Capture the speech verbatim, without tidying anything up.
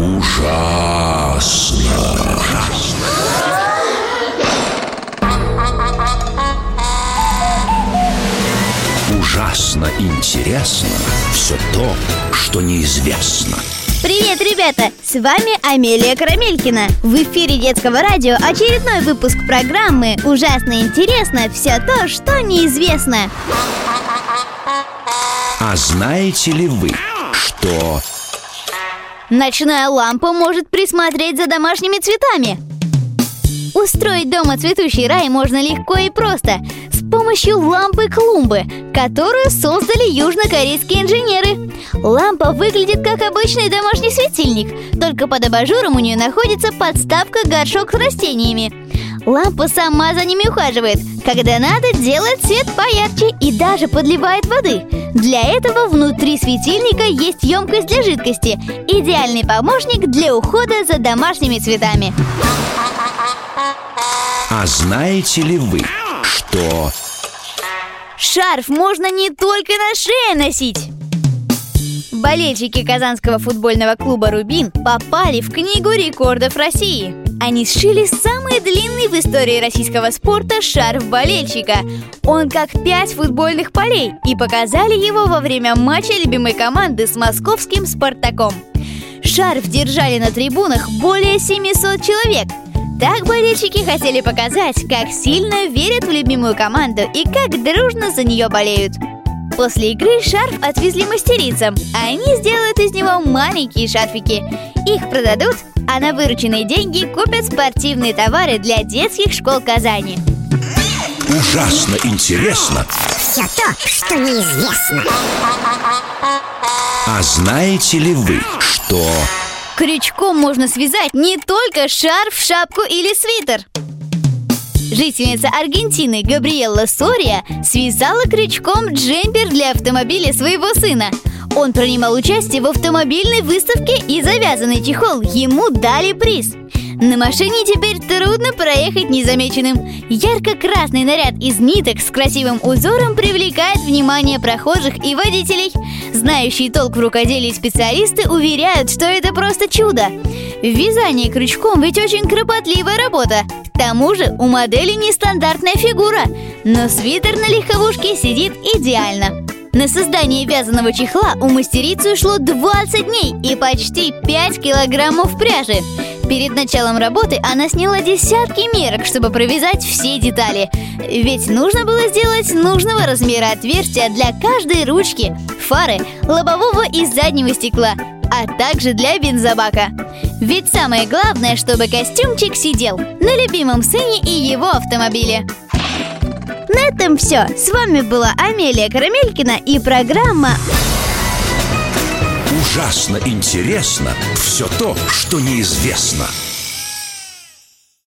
Ужасно. Ужасно интересно все то, что неизвестно. Привет, ребята! С вами Амелия Карамелькина. В эфире детского радио очередной выпуск программы «Ужасно интересно все то, что неизвестно». А знаете ли вы, что... Ночная лампа может присмотреть за домашними цветами. Устроить дома цветущий рай можно легко и просто с помощью лампы-клумбы, которую создали южнокорейские инженеры. Лампа выглядит как обычный домашний светильник, только под абажуром у нее находится подставка-горшок с растениями. Лампа сама за ними ухаживает. Когда надо, делает свет поярче и даже подливает воды. Для этого внутри светильника есть емкость для жидкости. Идеальный помощник для ухода за домашними цветами. А знаете ли вы, что... Шарф можно не только на шее носить. Болельщики казанского футбольного клуба «Рубин» попали в Книгу рекордов России. Они сшили самый длинный в истории российского спорта шарф болельщика. Он как пять футбольных полей, и показали его во время матча любимой команды с московским «Спартаком». Шарф держали на трибунах более семисот человек. Так болельщики хотели показать, как сильно верят в любимую команду и как дружно за нее болеют. После игры шарф отвезли мастерицам, а они сделают из него маленькие шарфики. Их продадут, а на вырученные деньги купят спортивные товары для детских школ Казани. Ужасно интересно все то, что неизвестно. А знаете ли вы, что... Крючком можно связать не только шарф, шапку или свитер. Жительница Аргентины Габриэлла Сория связала крючком джемпер для автомобиля своего сына. Он принимал участие в автомобильной выставке, и завязанный чехол ему дали приз. На машине теперь трудно проехать незамеченным. Ярко-красный наряд из ниток с красивым узором привлекает внимание прохожих и водителей. Знающие толк в рукоделии специалисты уверяют, что это просто чудо. Вязание крючком ведь очень кропотливая работа. К тому же у модели нестандартная фигура, но свитер на легковушке сидит идеально. На создание вязаного чехла у мастерицы ушло двадцать дней и почти пять килограммов пряжи. Перед началом работы она сняла десятки мерок, чтобы провязать все детали. Ведь нужно было сделать нужного размера отверстия для каждой ручки, фары, лобового и заднего стекла, а также для бензобака. Ведь самое главное, чтобы костюмчик сидел на любимом сыне и его автомобиле. На этом все. С вами была Амелия Карамелькина и программа Ужасно интересно все то, что неизвестно.